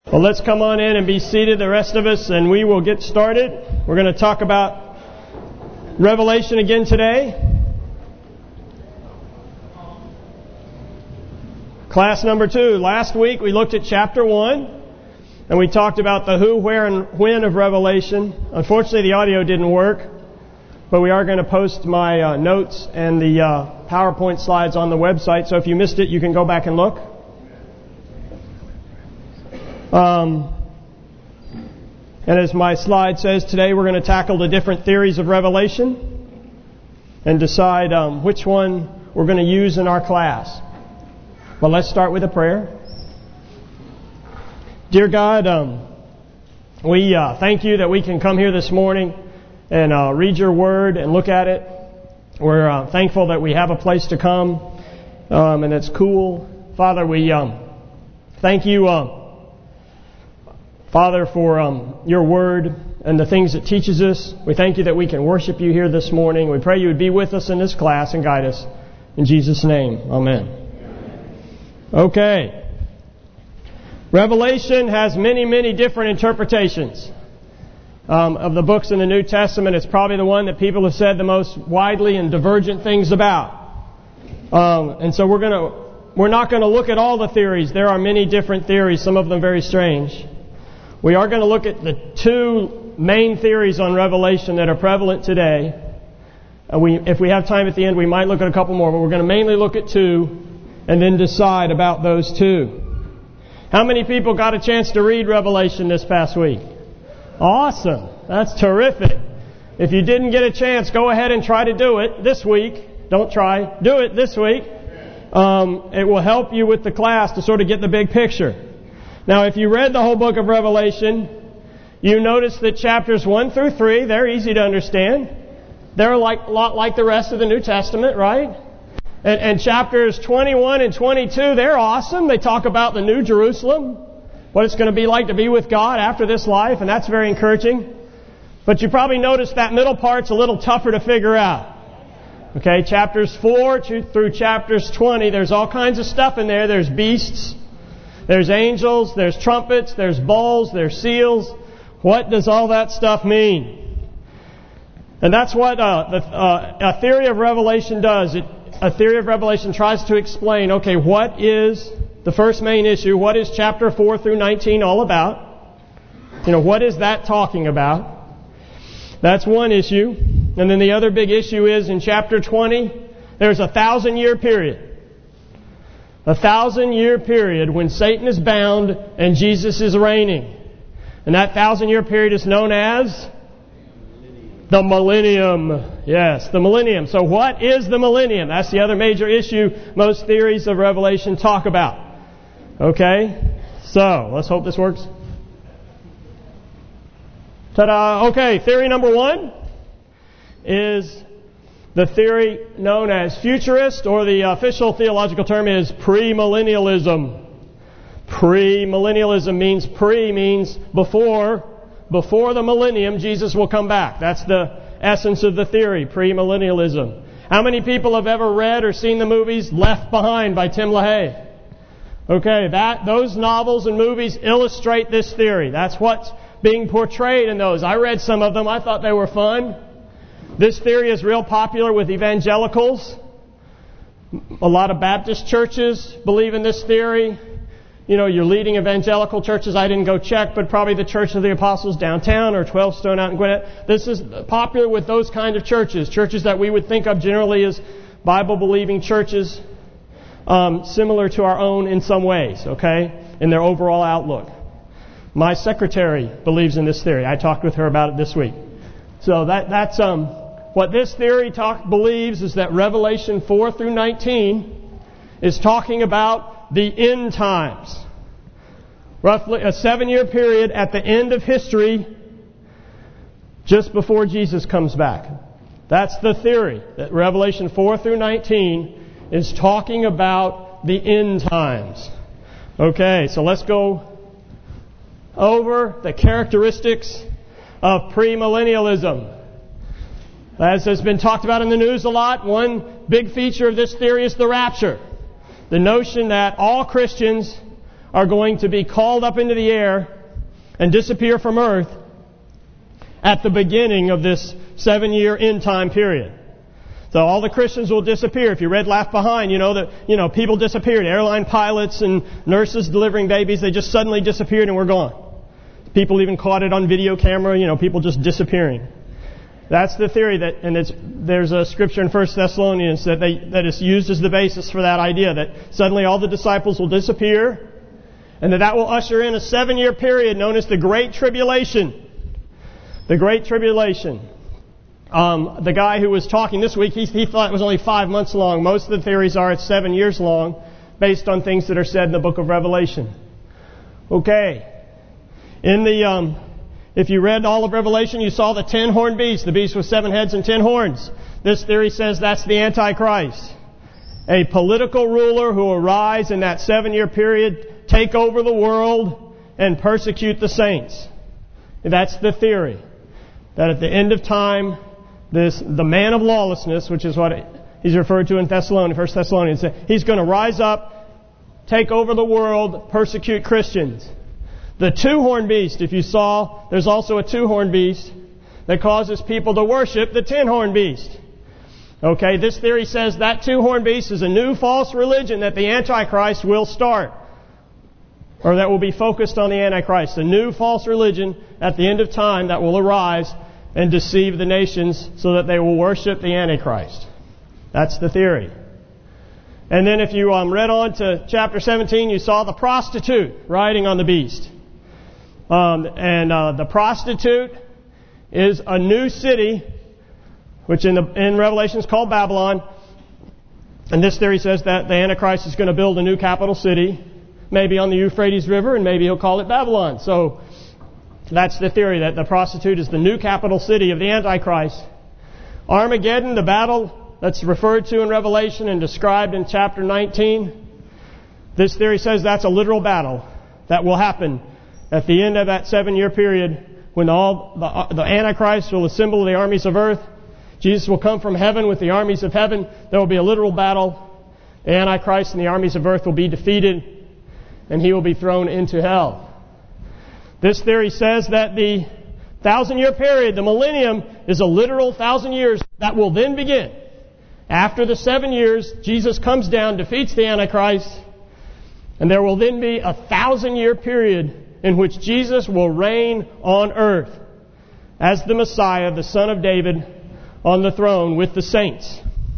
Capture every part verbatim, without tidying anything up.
Well, let's come on in and be seated, the rest of us, and we will get started. We're going to talk about Revelation again today. Class number two. Last week we looked at chapter one, and we talked about the who, where, and when of Revelation. Unfortunately, the audio didn't work, but we are going to post my uh, notes and the uh, PowerPoint slides on the website, so if you missed it, you can go back and look. Um, and as my slide says, today we're going to tackle the different theories of Revelation and decide um, which one we're going to use in our class. But let's start with a prayer. Dear God, um, we uh, thank you that we can come here this morning and uh, read your word and look at it. We're uh, thankful that we have a place to come um, and it's cool. Father, we um, thank you... Uh, Father, for um, your word and the things it teaches us. We thank you that we can worship you here this morning. We pray you would be with us in this class and guide us. In Jesus' name, amen. Okay. Revelation has many, many different interpretations um, of the books in the New Testament. It's probably the one that people have said the most widely and divergent things about. Um, and so we're going to, we're not going to look at all the theories. There are many different theories, some of them very strange. We are going to look at the two main theories on Revelation that are prevalent today. Uh, we, if we have time at the end, we might look at a couple more, but we're going to mainly look at two and then decide about those two. How many people got a chance to read Revelation this past week? Awesome. That's terrific. If you didn't get a chance, go ahead and try to do it this week. Don't try. Do it this week. Um, it will help you with the class to sort of get the big picture. Now, if you read the whole book of Revelation, you notice that chapters one through three, they're easy to understand. They're like a lot like the rest of the New Testament, right? And, and chapters twenty-one and twenty-two, they're awesome. They talk about the New Jerusalem, what it's going to be like to be with God after this life, and that's very encouraging. But you probably noticed that middle part's a little tougher to figure out. Okay, chapters four through chapters twenty, there's all kinds of stuff in there. There's beasts. There's angels, there's trumpets, there's bowls, there's seals. What does all that stuff mean? And that's what uh, the, uh, a theory of Revelation does. It, a theory of Revelation tries to explain, okay, what is the first main issue? What is chapter four through nineteen all about? You know, what is that talking about? That's one issue. And then the other big issue is in chapter twenty, there's a thousand year period. A thousand year period when Satan is bound and Jesus is reigning. And that thousand year period is known as the millennium. Yes, the millennium. So what is the millennium? That's the other major issue most theories of Revelation talk about. Okay, so let's hope this works. Ta-da! Okay, theory number one is the theory known as futurist, or the official theological term is premillennialism. Premillennialism means pre means before, before the millennium Jesus will come back. That's the essence of the theory, premillennialism. How many people have ever read or seen the movies Left Behind by Tim LaHaye? Okay, that those novels and movies illustrate this theory. That's what's being portrayed in those. I read some of them. I thought they were fun. This theory is real popular with evangelicals. A lot of Baptist churches believe in this theory. You know, your leading evangelical churches, I didn't go check, but probably the Church of the Apostles downtown or twelve Stone out in Gwinnett. This is popular with those kind of churches. Churches that we would think of generally as Bible-believing churches, um, similar to our own in some ways, okay, in their overall outlook. My secretary believes in this theory. I talked with her about it this week. So that that's um. What this theory talk, believes is that Revelation four through nineteen is talking about the end times. Roughly a seven-year period at the end of history, just before Jesus comes back. That's the theory, that Revelation four through nineteen is talking about the end times. Okay, so let's go over the characteristics of premillennialism. As has been talked about in the news a lot, one big feature of this theory is the rapture. The notion that all Christians are going to be called up into the air and disappear from earth at the beginning of this seven-year end time period. So all the Christians will disappear. If you read Left Behind, you know that you know people disappeared. Airline pilots and nurses delivering babies, they just suddenly disappeared and were gone. People even caught it on video camera, you know, people just disappearing. That's the theory that, and it's there's a scripture in First Thessalonians that they that is used as the basis for that idea that suddenly all the disciples will disappear, and that that will usher in a seven-year period known as the Great Tribulation. The Great Tribulation. Um, the guy who was talking this week, he, he thought it was only five months long. Most of the theories are it's seven years long, based on things that are said in the book of Revelation. Okay. In the, um, if you read all of Revelation, you saw the ten-horned beast, the beast with seven heads and ten horns. This theory says that's the Antichrist. A political ruler who will arise in that seven-year period, take over the world, and persecute the saints. That's the theory. That at the end of time, this the man of lawlessness, which is what he's referred to in Thessalonians, First Thessalonians, he's going to rise up, take over the world, persecute Christians. The two-horned beast, if you saw, there's also a two-horned beast that causes people to worship the ten-horned beast. Okay, this theory says that two-horned beast is a new false religion that the Antichrist will start. Or that will be focused on the Antichrist. A new false religion at the end of time that will arise and deceive the nations so that they will worship the Antichrist. That's the theory. And then if you um, read on to chapter seventeen, you saw the prostitute riding on the beast. Um, and uh, the prostitute is a new city, which in, the, in Revelation is called Babylon. And this theory says that the Antichrist is going to build a new capital city, maybe on the Euphrates River, and maybe he'll call it Babylon. So that's the theory, that the prostitute is the new capital city of the Antichrist. Armageddon, the battle that's referred to in Revelation and described in chapter nineteen, this theory says that's a literal battle that will happen at the end of that seven-year period when all the, the Antichrist will assemble the armies of earth. Jesus will come from heaven with the armies of heaven. There will be a literal battle. The Antichrist and the armies of earth will be defeated, and he will be thrown into hell. This theory says that the thousand-year period, the millennium, is a literal thousand years that will then begin. After the seven years, Jesus comes down, defeats the Antichrist, and there will then be a thousand-year period in which Jesus will reign on earth as the Messiah, the Son of David, on the throne with the saints.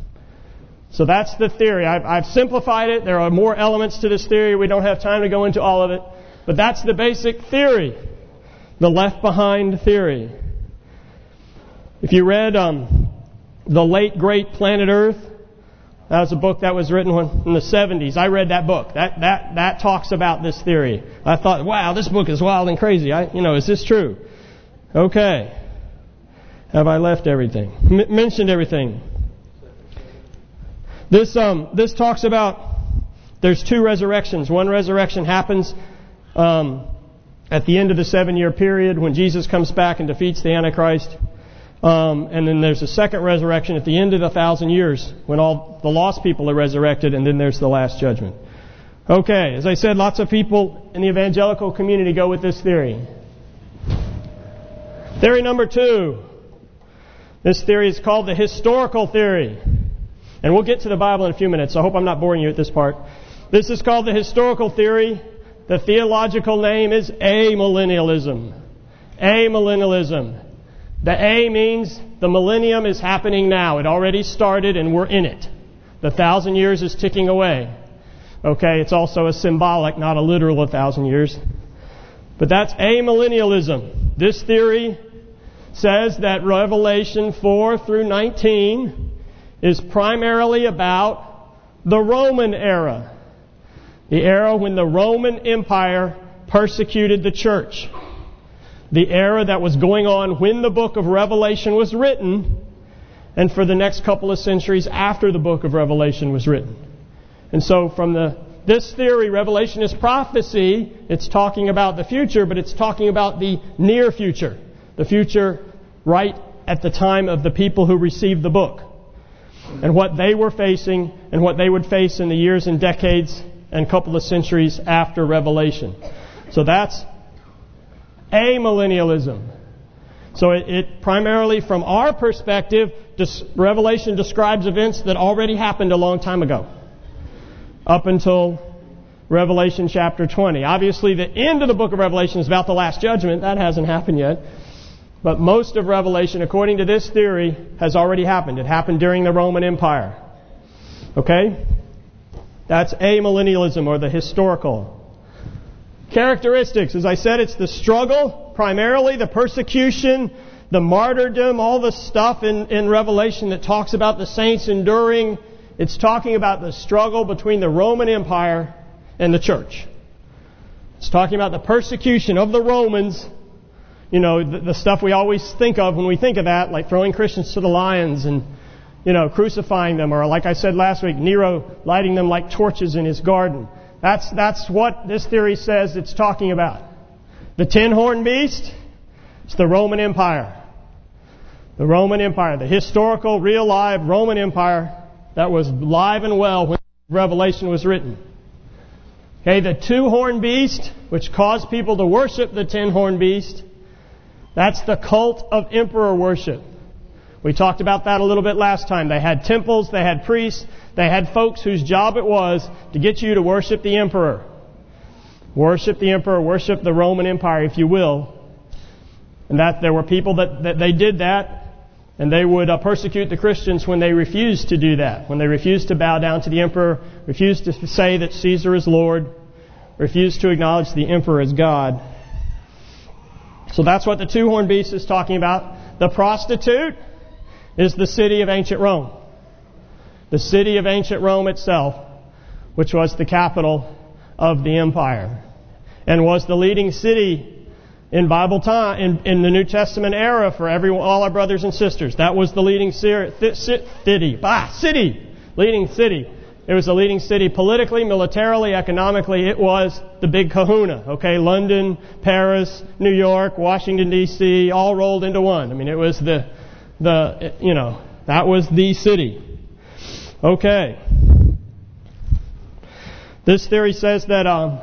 So that's the theory. I've, I've simplified it. There are more elements to this theory. We don't have time to go into all of it. But that's the basic theory. The Left Behind theory. If you read um, The Late Great Planet Earth, that was a book that was written in the seventies. I read that book. That that that talks about this theory. I thought, wow, this book is wild and crazy. I, you know, is this true? Okay. Have I left everything? M- mentioned everything. This um this talks about there's two resurrections. One resurrection happens um, at the end of the seven-year period when Jesus comes back and defeats the Antichrist. Um, and then there's a second resurrection at the end of the thousand years when all the lost people are resurrected, and then there's the last judgment. Okay, as I said, lots of people in the evangelical community go with this theory. Theory number two. This theory is called the historical theory. And we'll get to the Bible in a few minutes, so I hope I'm not boring you at this part. This is called the historical theory. The theological name is amillennialism. Amillennialism. The A means the millennium is happening now. It already started and we're in it. The thousand years is ticking away. Okay, it's also a symbolic, not a literal a thousand years. But that's amillennialism. This theory says that Revelation four through nineteen is primarily about the Roman era. The era when the Roman Empire persecuted the church. The era that was going on when the book of Revelation was written, and for the next couple of centuries after the book of Revelation was written. And so from the this theory, Revelation is prophecy. It's talking about the future, but it's talking about the near future. The future right at the time of the people who received the book. And what they were facing and what they would face in the years and decades and a couple of centuries after Revelation. So that's amillennialism. So it, it primarily, from our perspective, dis, Revelation describes events that already happened a long time ago, up until Revelation chapter twenty. Obviously, the end of the book of Revelation is about the last judgment. That hasn't happened yet. But most of Revelation, according to this theory, has already happened. It happened during the Roman Empire. Okay? That's amillennialism, or the historical. Characteristics, as I said, it's the struggle, primarily the persecution, the martyrdom, all the stuff in, in Revelation that talks about the saints enduring. It's talking about the struggle between the Roman Empire and the church. It's talking about the persecution of the Romans. You know, the, the stuff we always think of when we think of that, like throwing Christians to the lions and, you know, crucifying them. Or like I said last week, Nero lighting them like torches in his garden. That's that's what this theory says it's talking about. The ten-horned beast, it's the Roman Empire. The Roman Empire, the historical, real, live Roman Empire that was live and well when Revelation was written. Okay, the two-horned beast, which caused people to worship the ten-horned beast, that's the cult of emperor worship. We talked about that a little bit last time. They had temples, they had priests, they had folks whose job it was to get you to worship the emperor. Worship the emperor, worship the Roman Empire, if you will. And that there were people that, that they did that, and they would uh, persecute the Christians when they refused to do that. When they refused to bow down to the emperor, refused to say that Caesar is Lord, refused to acknowledge the emperor as God. So that's what the two-horned beast is talking about. The prostitute is the city of ancient Rome. The city of ancient Rome itself, which was the capital of the empire, and was the leading city in Bible time, in, in the New Testament era for every all our brothers and sisters. That was the leading city, bah, city, leading city. It was the leading city politically, militarily, economically. It was the big kahuna. Okay, London, Paris, New York, Washington D C, all rolled into one. I mean, it was the the you know that was the city. Okay. This theory says that um,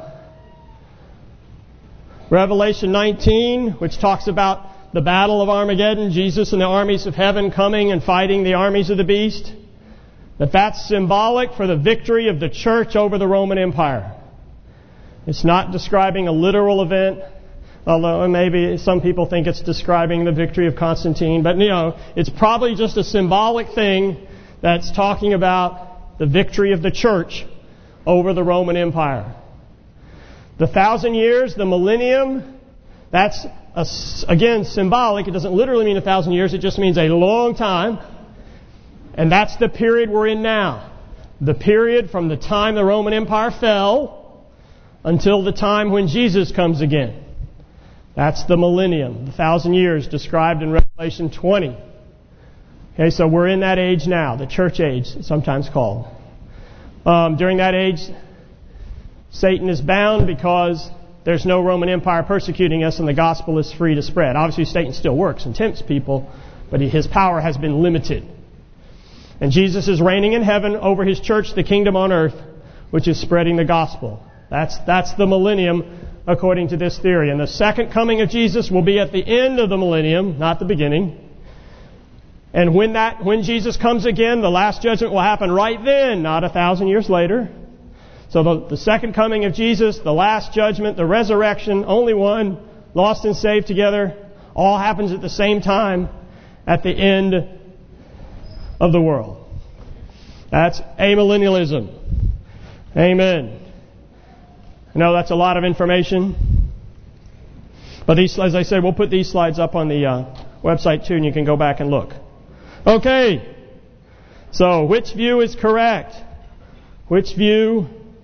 Revelation nineteen, which talks about the battle of Armageddon, Jesus and the armies of heaven coming and fighting the armies of the beast, that that's symbolic for the victory of the church over the Roman Empire. It's not describing a literal event, although maybe some people think it's describing the victory of Constantine. But, you know, it's probably just a symbolic thing that's talking about the victory of the church over the Roman Empire. The thousand years, the millennium, that's, a, again, symbolic. It doesn't literally mean a thousand years. It just means a long time. And that's the period we're in now. The period from the time the Roman Empire fell until the time when Jesus comes again. That's the millennium, the thousand years described in Revelation twenty. Okay, so we're in that age now, the church age, it's sometimes called. Um, during that age, Satan is bound because there's no Roman Empire persecuting us and the gospel is free to spread. Obviously, Satan still works and tempts people, but his power has been limited. And Jesus is reigning in heaven over His church, the kingdom on earth, which is spreading the gospel. That's that's the millennium, according to this theory. And the second coming of Jesus will be at the end of the millennium, not the beginning. And when that when Jesus comes again, the last judgment will happen right then, not a thousand years later. So the, the second coming of Jesus, the last judgment, the resurrection, only one, lost and saved together, all happens at the same time at the end of the world. That's amillennialism. Amen. I know that's a lot of information. But these, as I said, we'll put these slides up on the uh, website too, and you can go back and look. Okay. So, which view is correct? Which view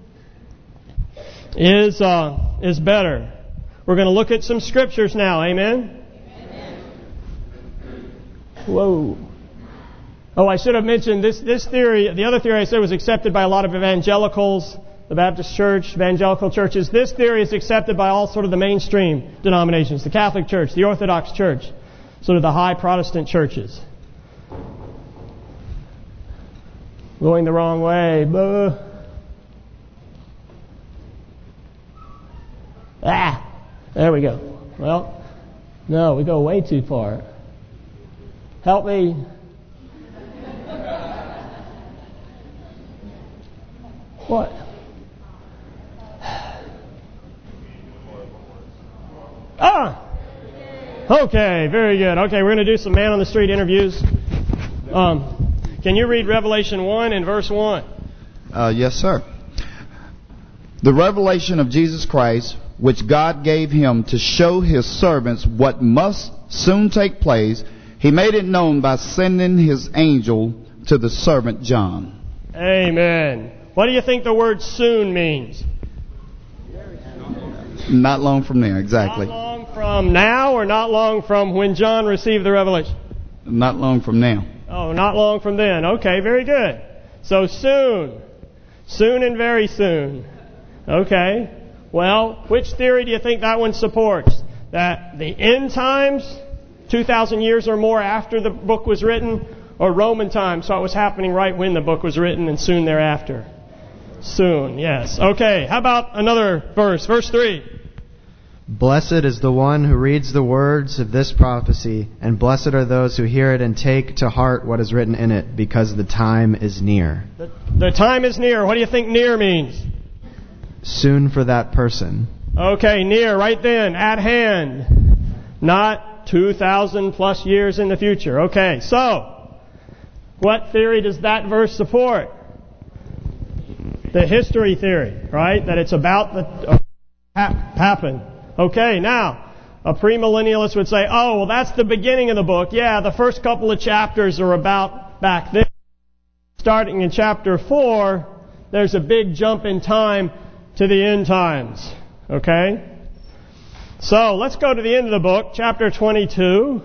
is uh, is better? We're going to look at some scriptures now. Amen? Amen. Whoa. Oh, I should have mentioned this this theory. The other theory I said was accepted by a lot of evangelicals, the Baptist Church, evangelical churches. This theory is accepted by all sort of the mainstream denominations, the Catholic Church, the Orthodox Church, sort of the high Protestant churches. Going the wrong way. Buh. Ah, there we go. Well, no, we go way too far. Help me. What? Ah! Okay, very good. Okay, we're going to do some man on the street interviews. Um, can you read Revelation one and verse one? Uh, yes, sir. The revelation of Jesus Christ, which God gave him to show his servants what must soon take place, he made it known by sending his angel to the servant John. Amen. What do you think the word soon means? Not long from there, exactly. Not long from now, or not long from when John received the revelation? Not long from now. Oh, not long from then. Okay, very good. So soon. Soon and very soon. Okay. Well, which theory do you think that one supports? That the end times, two thousand years or more after the book was written, or Roman times, so it was happening right when the book was written and soon thereafter? Soon, yes. Okay, how about another verse? Verse three. Blessed is the one who reads the words of this prophecy, and blessed are those who hear it and take to heart what is written in it, because the time is near. The, the time is near. What do you think near means? Soon for that person. Okay, near, right then, at hand. Not two thousand plus years in the future. Okay, so, what theory does that verse support? The history theory, right? That it's about the uh, hap- happen. Okay, now, a premillennialist would say, oh, well, that's the beginning of the book. Yeah, the first couple of chapters are about back then. Starting in chapter four, there's a big jump in time to the end times. Okay? So, let's go to the end of the book, chapter twenty-two.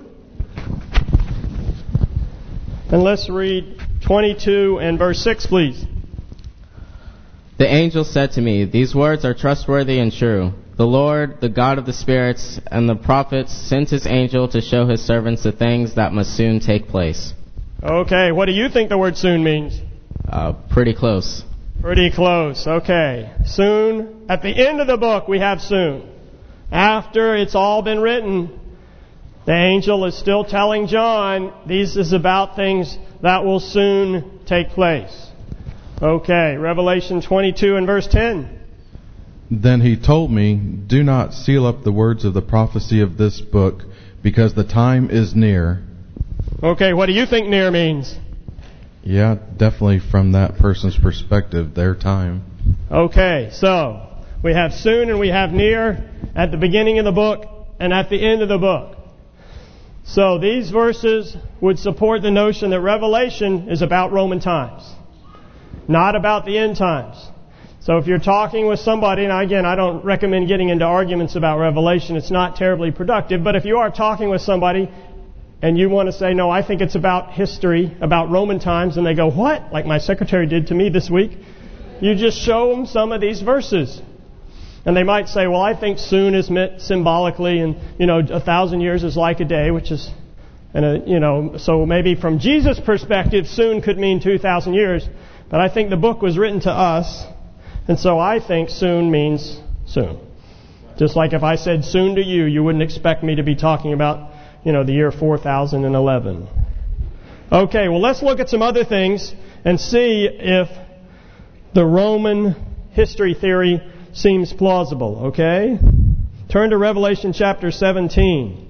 And let's read twenty-two and verse six, please. The angel said to me, these words are trustworthy and true. The Lord, the God of the spirits, and the prophets sent his angel to show his servants the things that must soon take place. Okay, what do you think the word soon means? Uh, pretty close. Pretty close, okay. Soon, at the end of the book we have soon. After it's all been written, the angel is still telling John, this is about things that will soon take place. Okay, Revelation twenty-two and verse ten. Then he told me, do not seal up the words of the prophecy of this book, because the time is near. Okay, what do you think near means? Yeah, definitely from that person's perspective, their time. Okay, so we have soon and we have near at the beginning of the book and at the end of the book. So these verses would support the notion that Revelation is about Roman times, not about the end times. So if you're talking with somebody, and again, I don't recommend getting into arguments about Revelation. It's not terribly productive. But if you are talking with somebody and you want to say, no, I think it's about history, about Roman times, and they go, what? Like my secretary did to me this week. You just show them some of these verses. And they might say, well, I think soon is meant symbolically, and, you know, a thousand years is like a day, which is, and a, you know, so maybe from Jesus' perspective, soon could mean two thousand years. But I think the book was written to us. And so I think soon means soon. Just like if I said soon to you, you wouldn't expect me to be talking about, you know, the year four thousand eleven. Okay, well, let's look at some other things and see if the Roman history theory seems plausible, okay? Turn to Revelation chapter seventeen.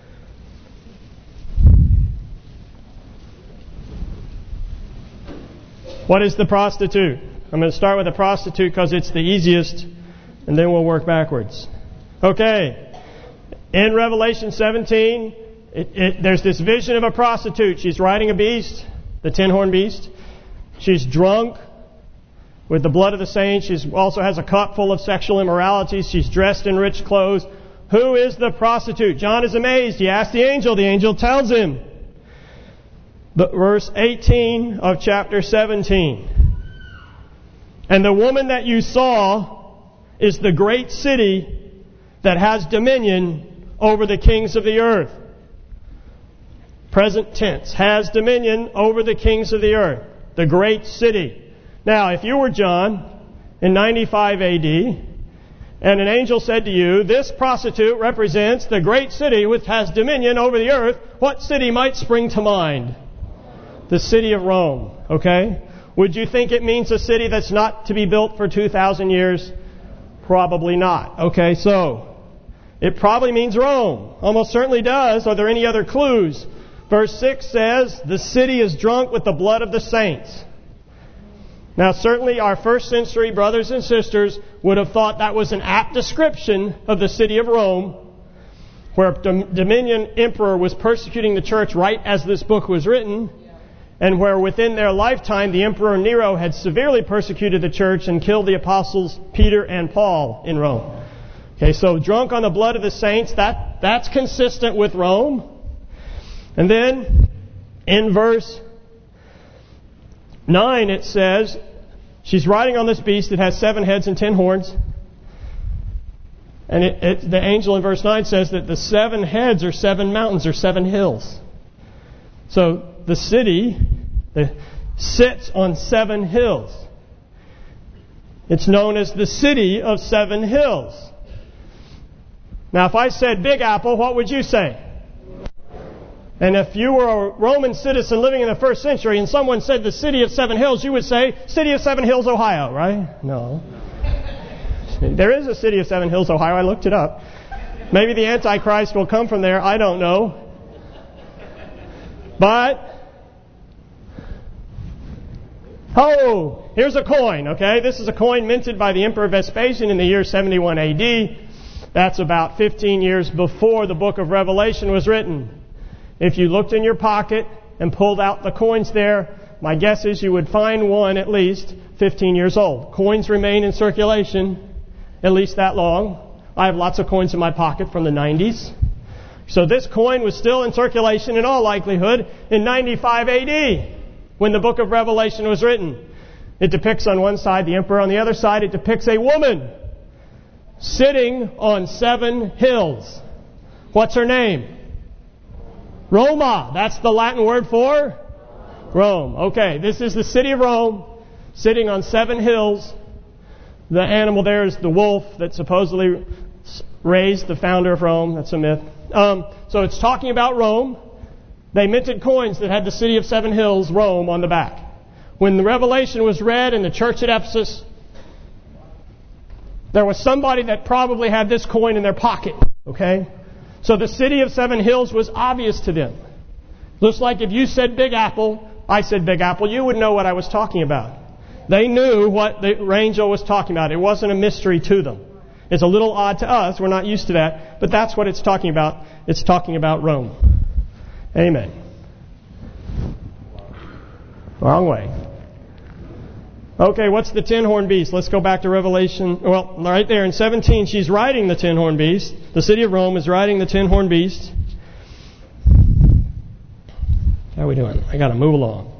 What is the prostitute? I'm going to start with the prostitute because it's the easiest, and then we'll work backwards. Okay. In Revelation seventeen, it, it, there's this vision of a prostitute. She's riding a beast, the ten-horned beast. She's drunk with the blood of the saints. She also has a cup full of sexual immorality. She's dressed in rich clothes. Who is the prostitute? John is amazed. He asks the angel. The angel tells him. But verse eighteen of chapter seventeen. And the woman that you saw is the great city that has dominion over the kings of the earth. Present tense. Has dominion over the kings of the earth. The great city. Now, if you were John in ninety-five A D, And an angel said to you, this prostitute represents the great city which has dominion over the earth. What city might spring to mind? The city of Rome. Okay? Would you think it means a city that's not to be built for two thousand years? Probably not. Okay, so it probably means Rome. Almost certainly does. Are there any other clues? Verse six says, the city is drunk with the blood of the saints. Now, certainly our first century brothers and sisters would have thought that was an apt description of the city of Rome, where a Dominion emperor was persecuting the church right as this book was written, and where within their lifetime the Emperor Nero had severely persecuted the church and killed the apostles Peter and Paul in Rome. Okay, so drunk on the blood of the saints, that that's consistent with Rome. And then in verse nine it says, she's riding on this beast that has seven heads and ten horns. And it, it, the angel in verse nine says that the seven heads are seven mountains or seven hills. So the city the, sits on seven hills. It's known as the city of seven hills. Now if I said Big Apple, what would you say? And if you were a Roman citizen living in the first century and someone said the city of Seven Hills, you would say, City of Seven Hills, Ohio, right? No. There is a city of Seven Hills, Ohio. I looked it up. Maybe the Antichrist will come from there. I don't know. But, oh, here's a coin, okay? This is a coin minted by the Emperor Vespasian in the year seventy-one A D. That's about fifteen years before the book of Revelation was written. If you looked in your pocket and pulled out the coins there, my guess is you would find one at least fifteen years old. Coins remain in circulation at least that long. I have lots of coins in my pocket from the nineties. So this coin was still in circulation in all likelihood in ninety-five A D when the book of Revelation was written. It depicts on one side the emperor, on the other side it depicts a woman sitting on seven hills. What's her name? Roma. That's the Latin word for Rome. Okay, this is the city of Rome sitting on seven hills. The animal there is the wolf that supposedly raised the founder of Rome. That's a myth. Um, so it's talking about Rome. They minted coins that had the city of seven hills, Rome, on the back. When the Revelation was read in the church at Ephesus, there was somebody that probably had this coin in their pocket. Okay? So the city of seven hills was obvious to them. Looks like if you said Big Apple, I said Big Apple, you would know what I was talking about. They knew what the angel was talking about. It wasn't a mystery to them. It's a little odd to us. We're not used to that. But that's what it's talking about. It's talking about Rome. Amen. Wrong way. Okay, what's the ten-horned beast? Let's go back to Revelation. Well, right there in seventeen, she's riding the ten-horned beast. The city of Rome is riding the ten-horned beast. How are we doing? I got to move along.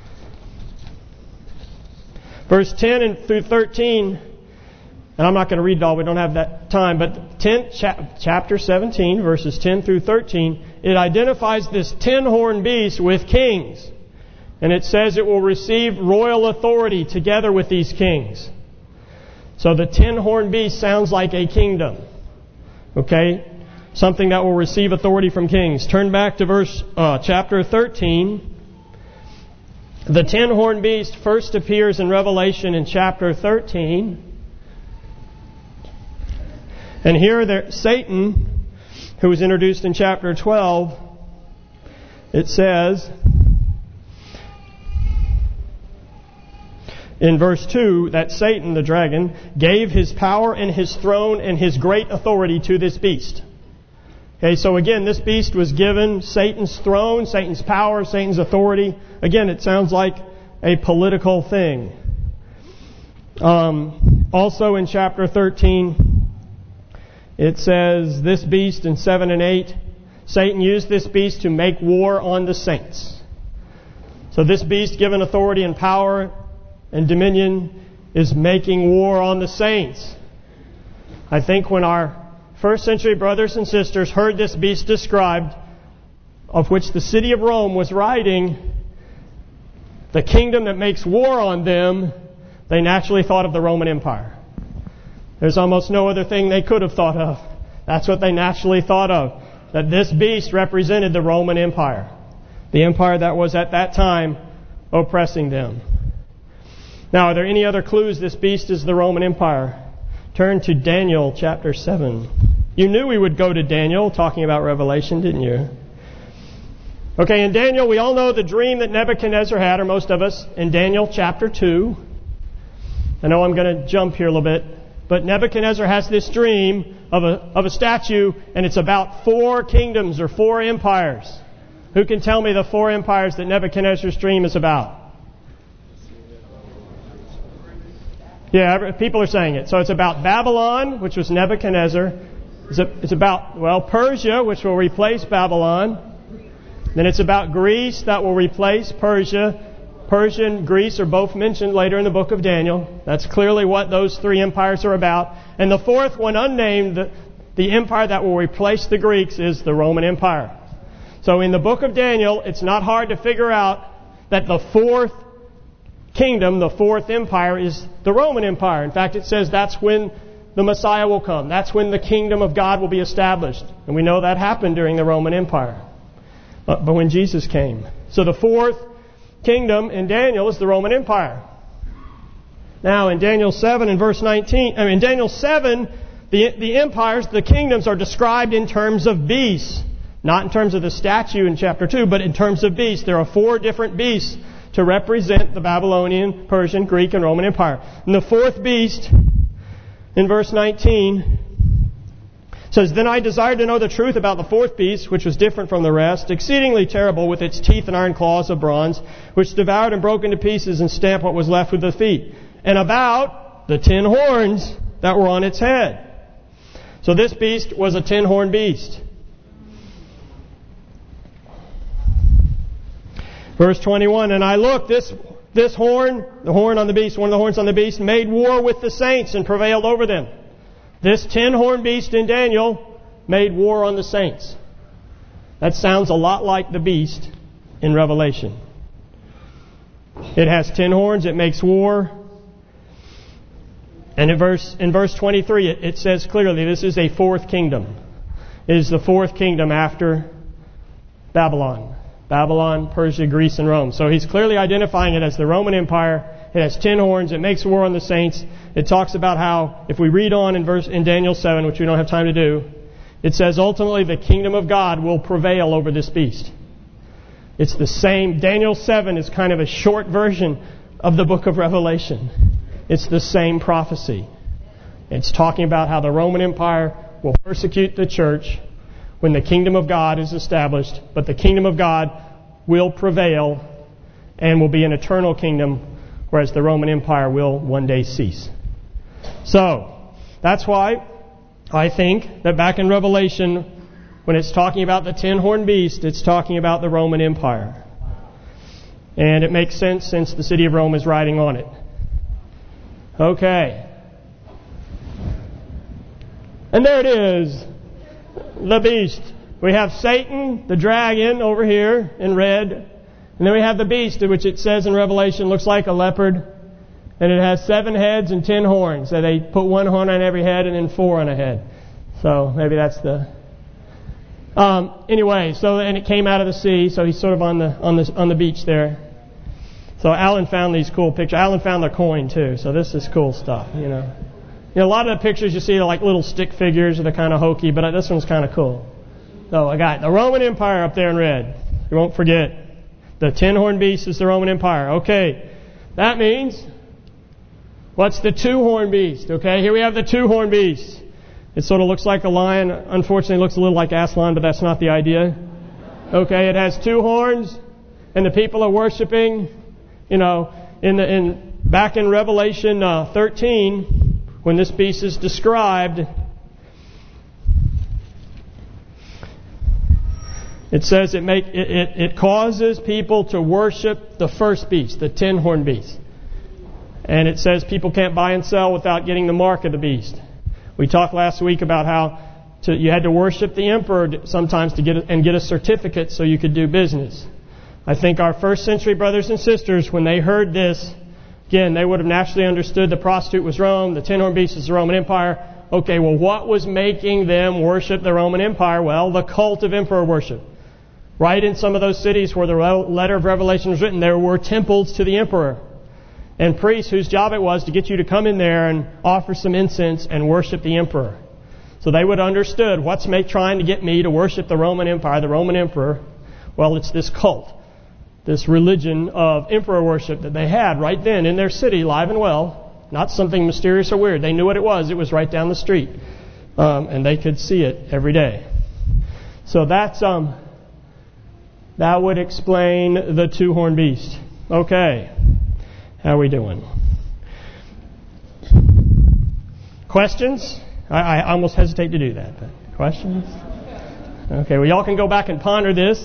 Verse ten and through thirteen, and I'm not going to read it all, we don't have that time, but ten, cha- chapter seventeen, verses ten through thirteen, it identifies this ten-horned beast with kings. And it says it will receive royal authority together with these kings. So the ten-horned beast sounds like a kingdom. Okay? Something that will receive authority from kings. Turn back to verse uh, chapter thirteen. The ten-horned beast first appears in Revelation in chapter thirteen. And here there, Satan, who was introduced in chapter twelve, it says in verse two that Satan, the dragon, gave his power and his throne and his great authority to this beast. Okay, so again, this beast was given Satan's throne, Satan's power, Satan's authority. Again, it sounds like a political thing. Um, also in chapter thirteen, it says, this beast in seven and eight, Satan used this beast to make war on the saints. So this beast given authority and power and dominion is making war on the saints. I think when our first century brothers and sisters heard this beast described, of which the city of Rome was riding, the kingdom that makes war on them, they naturally thought of the Roman Empire. There's almost no other thing they could have thought of. That's what they naturally thought of. That this beast represented the Roman Empire. The empire that was at that time oppressing them. Now, are there any other clues this beast is the Roman Empire? Turn to Daniel chapter seven. You knew we would go to Daniel talking about Revelation, didn't you? Okay, in Daniel, we all know the dream that Nebuchadnezzar had, or most of us, in Daniel chapter two. I know I'm going to jump here a little bit, but Nebuchadnezzar has this dream of a of a statue, and it's about four kingdoms or four empires. Who can tell me the four empires that Nebuchadnezzar's dream is about? Yeah, people are saying it. So it's about Babylon, which was Nebuchadnezzar. It's about, well, Persia, which will replace Babylon. Then it's about Greece, that will replace Persia. Persia and Greece are both mentioned later in the book of Daniel. That's clearly what those three empires are about. And the fourth one, unnamed, the, the empire that will replace the Greeks, is the Roman Empire. So in the book of Daniel, it's not hard to figure out that the fourth kingdom, the fourth empire, is the Roman Empire. In fact, it says that's when the Messiah will come. That's when the kingdom of God will be established. And we know that happened during the Roman Empire. But, but when Jesus came. So the fourth kingdom in Daniel is the Roman Empire. Now in Daniel seven and verse nineteen, I mean in Daniel seven, the the empires, the kingdoms are described in terms of beasts. Not in terms of the statue in chapter two, but in terms of beasts. There are four different beasts to represent the Babylonian, Persian, Greek, and Roman Empire. And the fourth beast, in verse nineteen, says, "Then I desired to know the truth about the fourth beast, which was different from the rest, exceedingly terrible, with its teeth and iron claws of bronze, which devoured and broke into pieces and stamped what was left with the feet, and about the ten horns that were on its head." So this beast was a ten-horned beast. Verse twenty-one, "And I looked, this this horn, the horn on the beast, one of the horns on the beast, made war with the saints and prevailed over them." This ten-horned beast in Daniel made war on the saints. That sounds a lot like the beast in Revelation. It has ten horns, it makes war. And in verse in verse twenty-three, it, it says clearly this is a fourth kingdom. It is the fourth kingdom after Babylon. Babylon, Persia, Greece, and Rome. So he's clearly identifying it as the Roman Empire. It has ten horns. It makes war on the saints. It talks about how, if we read on in verse in Daniel seven, which we don't have time to do, it says ultimately the kingdom of God will prevail over this beast. It's the same. Daniel seven is kind of a short version of the book of Revelation. It's the same prophecy. It's talking about how the Roman Empire will persecute the church when the kingdom of God is established, but the kingdom of God will prevail and will be an eternal kingdom, whereas the Roman Empire will one day cease. So, that's why I think that back in Revelation, when it's talking about the ten-horned beast, it's talking about the Roman Empire. And it makes sense since the city of Rome is riding on it. Okay. And there it is. The beast. We have Satan, the dragon, over here in red. And then we have the beast, which it says in Revelation looks like a leopard. And it has seven heads and ten horns. So they put one horn on every head and then four on a head. So maybe that's the... Um, anyway, so and it came out of the sea. So he's sort of on the on the on the beach there. So Alan found these cool pictures. Alan found the coin too. So this is cool stuff, you know. You know, a lot of the pictures you see are like little stick figures that are kind of hokey, but this one's kind of cool. So I got the Roman Empire up there in red. You won't forget. The ten-horned beast is the Roman Empire. Okay, that means, what's the two-horned beast? Okay, here we have the two-horned beast. It sort of looks like a lion. Unfortunately, it looks a little like Aslan, but that's not the idea. Okay, it has two horns, and the people are worshiping, you know, in the in back in Revelation uh, thirteen. When this beast is described, it says it make it, it, it causes people to worship the first beast, the ten-horned beast. And it says people can't buy and sell without getting the mark of the beast. We talked last week about how to, you had to worship the emperor sometimes to get a, and get a certificate so you could do business. I think our first century brothers and sisters, when they heard this, Again, they would have naturally understood the prostitute was Rome, the ten horn beast is the Roman Empire. Okay, well, what was making them worship the Roman Empire? Well, the cult of emperor worship. Right in some of those cities where the letter of Revelation was written, there were temples to the emperor. And priests whose job it was to get you to come in there and offer some incense and worship the emperor. So they would have understood, what's make, trying to get me to worship the Roman Empire, the Roman emperor? Well, it's this cult, this religion of emperor worship that they had right then in their city, live and well. Not something mysterious or weird. They knew what it was. It was right down the street. Um, and they could see it every day. So that's um, that would explain the two-horned beast. Okay. How are we doing? Questions? I, I almost hesitate to do that. But questions? Okay, well, y'all can go back and ponder this.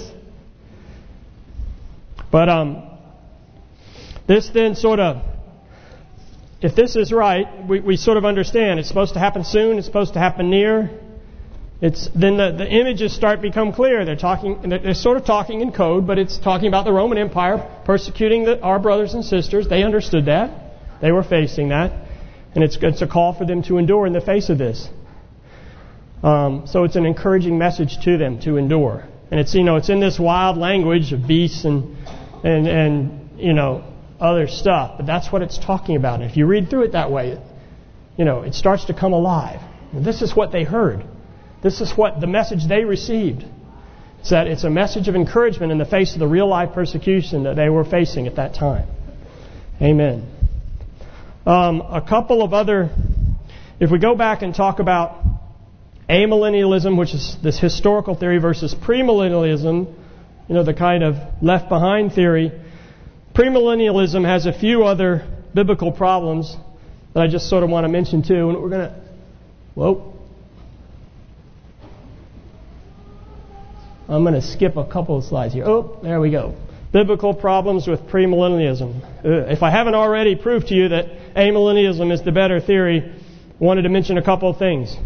But um, this then sort of, if this is right, we, we sort of understand it's supposed to happen soon, it's supposed to happen near. It's then the, the images start to become clear. They're talking, they're sort of talking in code, but it's talking about the Roman Empire persecuting the, our brothers and sisters. They understood that. They were facing that. And it's, it's a call for them to endure in the face of this. Um, so it's an encouraging message to them to endure. And it's, you know, it's in this wild language of beasts and, and, and you know, other stuff. But that's what it's talking about. And if you read through it that way, you know, it starts to come alive. And this is what they heard. This is what the message they received. It's that it's a message of encouragement in the face of the real life persecution that they were facing at that time. Amen. Um, a couple of other, if we go back and talk about amillennialism, which is this historical theory, versus premillennialism, you know, the kind of left behind theory. Premillennialism has a few other biblical problems that I just sort of want to mention too. And we're going to, whoa. I'm going to skip a couple of slides here. Oh, there we go. Biblical problems with premillennialism. Uh, if I haven't already proved to you that amillennialism is the better theory, I wanted to mention a couple of things.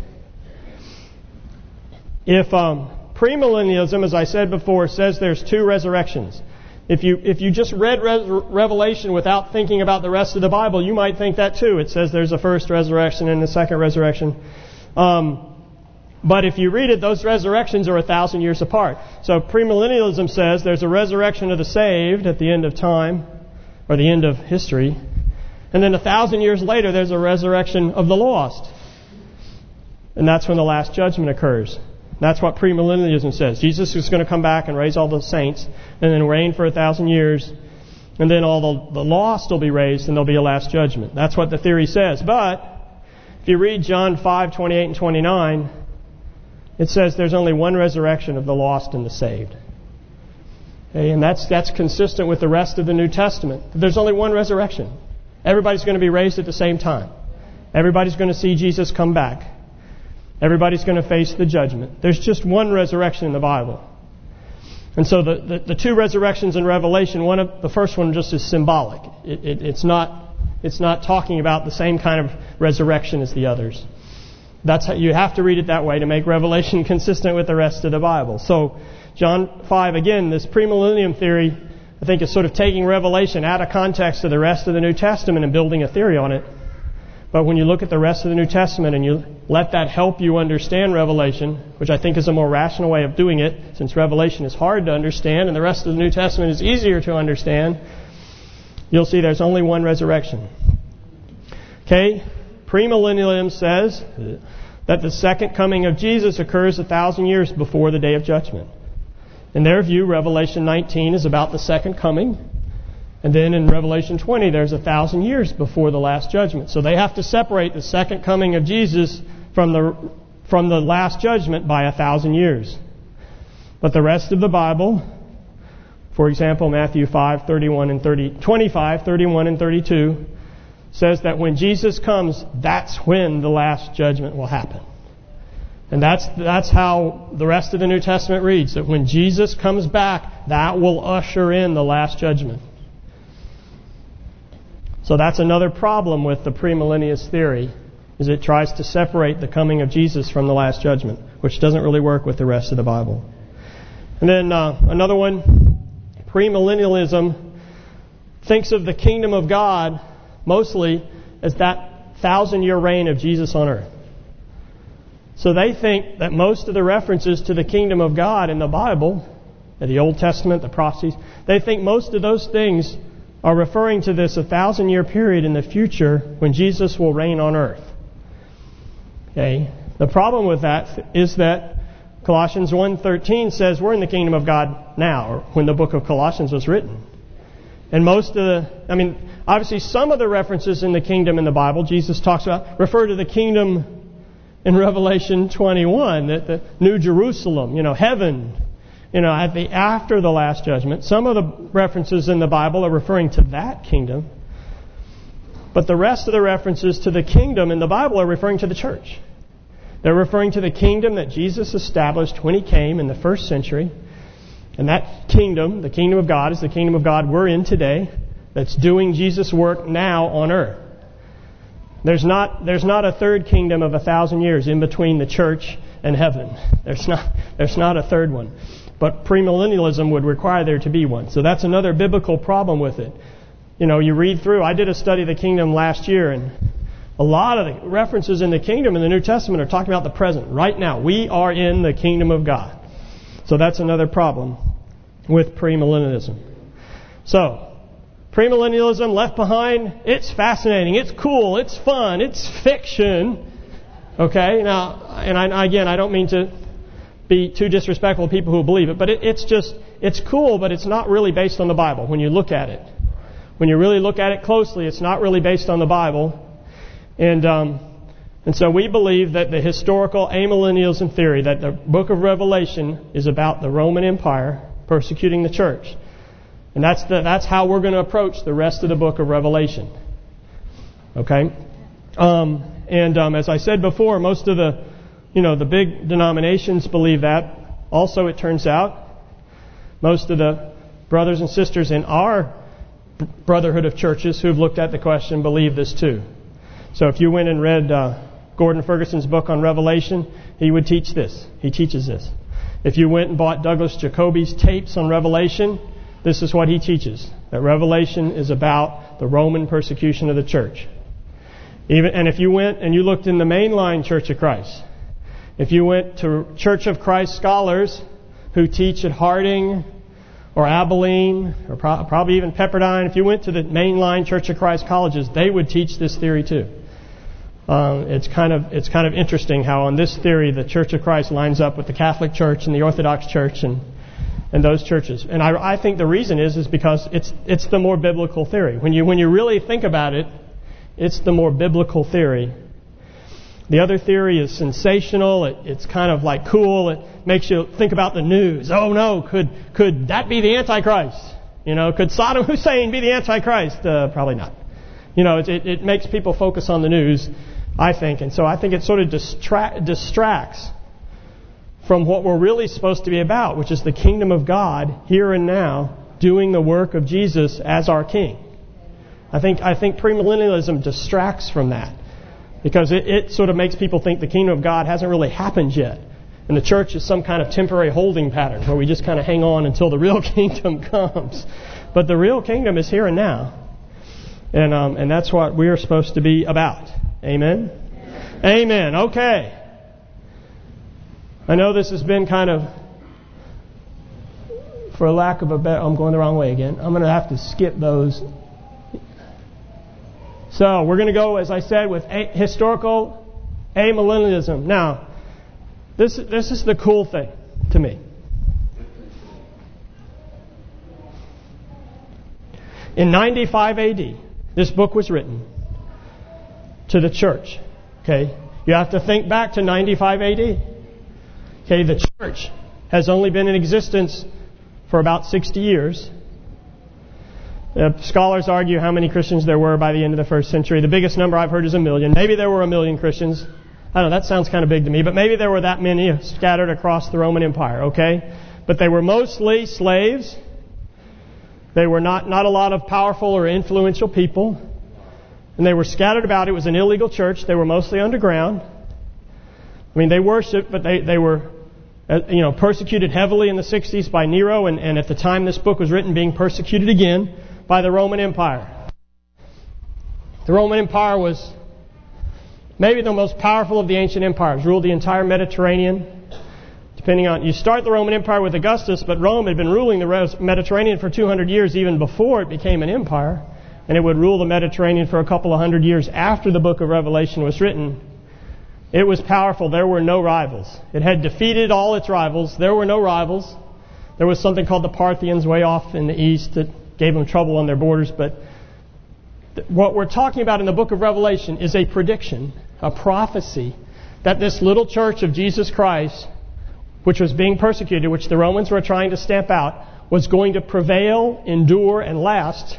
If um, premillennialism, as I said before, says there's two resurrections. If you if you just read Re- Revelation without thinking about the rest of the Bible, you might think that too. It says there's a first resurrection and a second resurrection. Um, But if you read it, those resurrections are a thousand years apart. So premillennialism says there's a resurrection of the saved at the end of time, or the end of history. And then a thousand years later, there's a resurrection of the lost. And that's when the last judgment occurs. That's what premillennialism says. Jesus is going to come back and raise all the saints, and then reign for a thousand years. And then all the, the lost will be raised, and there'll be a last judgment. That's what the theory says. But if you read John five, twenty-eight and twenty-nine... it says there's only one resurrection of the lost and the saved. Okay, and that's that's consistent with the rest of the New Testament. There's only one resurrection. Everybody's going to be raised at the same time. Everybody's going to see Jesus come back. Everybody's going to face the judgment. There's just one resurrection in the Bible. And so the, the, the two resurrections in Revelation, one of the first one just is symbolic. It, it, it's not it's not talking about the same kind of resurrection as the others. That's how you have to read it that way to make Revelation consistent with the rest of the Bible. So John five, again, this premillennium theory, I think, is sort of taking Revelation out of context of the rest of the New Testament and building a theory on it. But when you look at the rest of the New Testament and you let that help you understand Revelation, which I think is a more rational way of doing it, since Revelation is hard to understand and the rest of the New Testament is easier to understand, you'll see there's only one resurrection. Okay? Premillennialism says that the second coming of Jesus occurs a thousand years before the day of judgment. In their view, Revelation nineteen is about the second coming. And then in Revelation twenty, there's a thousand years before the last judgment. So they have to separate the second coming of Jesus from the from the last judgment by a thousand years. But the rest of the Bible, for example, Matthew five, thirty-one and thirty, twenty-five, thirty-one and thirty-two, says that when Jesus comes, that's when the last judgment will happen. And that's that's how the rest of the New Testament reads, that when Jesus comes back, that will usher in the last judgment. So that's another problem with the premillennialist theory, is it tries to separate the coming of Jesus from the last judgment, which doesn't really work with the rest of the Bible. And then uh, another one, premillennialism thinks of the kingdom of God mostly as that thousand-year reign of Jesus on earth. So they think that most of the references to the kingdom of God in the Bible, the Old Testament, the prophecies, they think most of those things are referring to this a thousand-year period in the future when Jesus will reign on earth. Okay. The problem with that is that Colossians one thirteen says we're in the kingdom of God now, or when the book of Colossians was written. And most of the, I mean, obviously some of the references in the kingdom in the Bible, Jesus talks about, refer to the kingdom in Revelation twenty-one, that the New Jerusalem, you know, heaven, you know, at the after the last judgment. Some of the references in the Bible are referring to that kingdom. But the rest of the references to the kingdom in the Bible are referring to the church. They're referring to the kingdom that Jesus established when He came in the first century. And that kingdom, the kingdom of God, is the kingdom of God we're in today, that's doing Jesus' work now on earth. There's not there's not a third kingdom of a thousand years in between the church and heaven. There's not there's not a third one. But premillennialism would require there to be one. So that's another biblical problem with it. You know, you read through, I did a study of the kingdom last year, and a lot of the references in the kingdom in the New Testament are talking about the present. Right now, we are in the kingdom of God. So that's another problem with premillennialism. So, premillennialism, Left Behind, it's fascinating, it's cool, it's fun, it's fiction. Okay, now, and I, again, I don't mean to be too disrespectful to people who believe it, but it, it's just, it's cool, but it's not really based on the Bible when you look at it. When you really look at it closely, it's not really based on the Bible. And um, and so we believe that the historical amillennialism theory, that the book of Revelation is about the Roman Empire persecuting the church. And that's the that's how we're going to approach the rest of the book of Revelation. Okay? Um, and um, as I said before, most of the, you know, the big denominations believe that. Also, it turns out, most of the brothers and sisters in our brotherhood of churches who've looked at the question believe this too. So if you went and read uh, Gordon Ferguson's book on Revelation, he would teach this. He teaches this. If you went and bought Douglas Jacoby's tapes on Revelation, this is what he teaches. That Revelation is about the Roman persecution of the church. Even and if you went and you looked in the mainline Church of Christ, if you went to Church of Christ scholars who teach at Harding or Abilene or pro- probably even Pepperdine, if you went to the mainline Church of Christ colleges, they would teach this theory too. Um, it's kind of it's kind of interesting how on this theory the Church of Christ lines up with the Catholic Church and the Orthodox Church and and those churches. And I, I think the reason is is because it's it's the more biblical theory. When you when you really think about it, it's the more biblical theory. The other theory is sensational. It, it's kind of like cool. It makes you think about the news. Oh no, could could that be the Antichrist? You know, could Saddam Hussein be the Antichrist? Uh, probably not. You know, it, it, it makes people focus on the news, I think. And so I think it sort of distra- distracts from what we're really supposed to be about, which is the kingdom of God here and now, doing the work of Jesus as our King. I think I think premillennialism distracts from that. Because it, it sort of makes people think the kingdom of God hasn't really happened yet. And the church is some kind of temporary holding pattern where we just kind of hang on until the real kingdom comes. But the real kingdom is here and now. And um, and that's what we are supposed to be about. Amen? Amen. Amen. Okay. I know this has been kind of, for a lack of a better, I'm going the wrong way again. I'm going to have to skip those. So we're going to go, as I said, with a, historical amillennialism. Now, this this is the cool thing to me. In ninety-five A D, this book was written to the church. Okay, you have to think back to ninety-five A D. Okay, the church has only been in existence for about sixty years. Uh, scholars argue how many Christians there were by the end of the first century. The biggest number I've heard is a million. Maybe there were a million Christians. I don't know, that sounds kind of big to me. But maybe there were that many scattered across the Roman Empire, okay? But they were mostly slaves. They were not, not a lot of powerful or influential people. And they were scattered about. It was an illegal church. They were mostly underground. I mean, they worshipped, but they, they were uh, you know, persecuted heavily in the sixties by Nero. And, and at the time this book was written, being persecuted again by the Roman Empire. The Roman Empire was maybe the most powerful of the ancient empires, ruled the entire Mediterranean. Depending on, you start the Roman Empire with Augustus, but Rome had been ruling the Mediterranean for two hundred years even before it became an empire. And it would rule the Mediterranean for a couple of hundred years after the book of Revelation was written. It was powerful. There were no rivals. It had defeated all its rivals. There were no rivals. There was something called the Parthians way off in the east that gave them trouble on their borders. But th- what we're talking about in the book of Revelation is a prediction, a prophecy, that this little church of Jesus Christ, which was being persecuted, which the Romans were trying to stamp out, was going to prevail, endure, and last.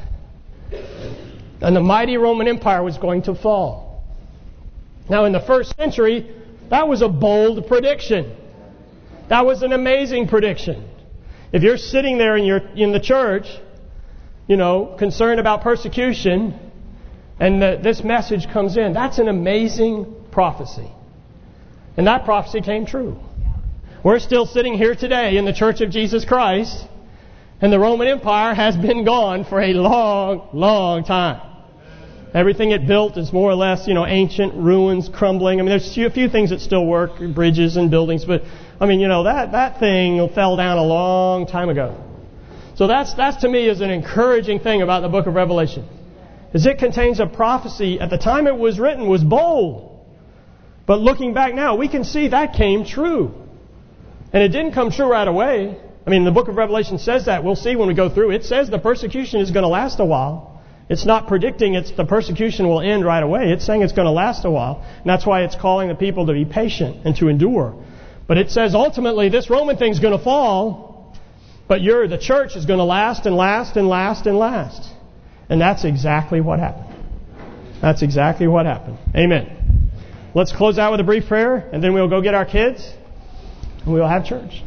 And the mighty Roman Empire was going to fall. Now, in the first century, that was a bold prediction. That was an amazing prediction. If you're sitting there in your in the church, you know, concerned about persecution, and the, this message comes in, that's an amazing prophecy. And that prophecy came true. We're still sitting here today in the Church of Jesus Christ, and the Roman Empire has been gone for a long, long time. Everything it built is more or less, you know, ancient ruins crumbling. I mean, there's a few things that still work, bridges and buildings, but I mean, you know, that, that thing fell down a long time ago. So that's, that's to me is an encouraging thing about the book of Revelation, is it contains a prophecy at the time it was written was bold. But looking back now, we can see that came true. And it didn't come true right away. I mean, the book of Revelation says that. We'll see when we go through. It says the persecution is going to last a while. It's not predicting it's the persecution will end right away. It's saying it's going to last a while. And that's why it's calling the people to be patient and to endure. But it says ultimately this Roman thing's going to fall, but you're, the church is going to last and last and last and last. And that's exactly what happened. That's exactly what happened. Amen. Let's close out with a brief prayer, and then we'll go get our kids, and we'll have church.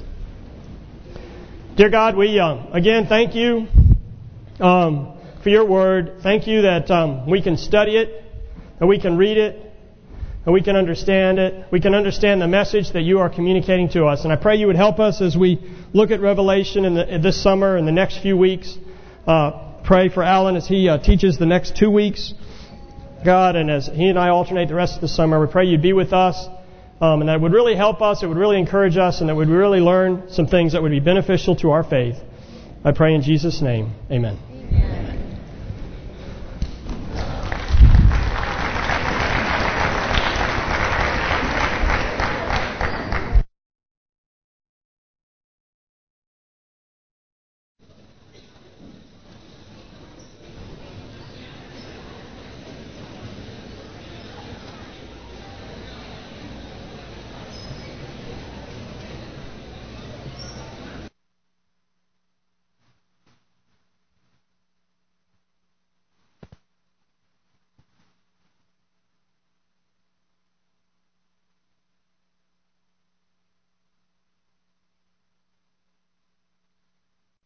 Dear God, we um, again thank you um, for your word. Thank you that um, we can study it, and we can read it, and we can understand it. We can understand the message that you are communicating to us. And I pray you would help us as we look at Revelation in, the, in this summer and the next few weeks. Uh, pray for Alan as he uh, teaches the next two weeks, God, and as he and I alternate the rest of the summer. We pray you'd be with us. Um, and that would really help us, it would really encourage us, and that we'd really learn some things that would be beneficial to our faith. I pray in Jesus' name, amen.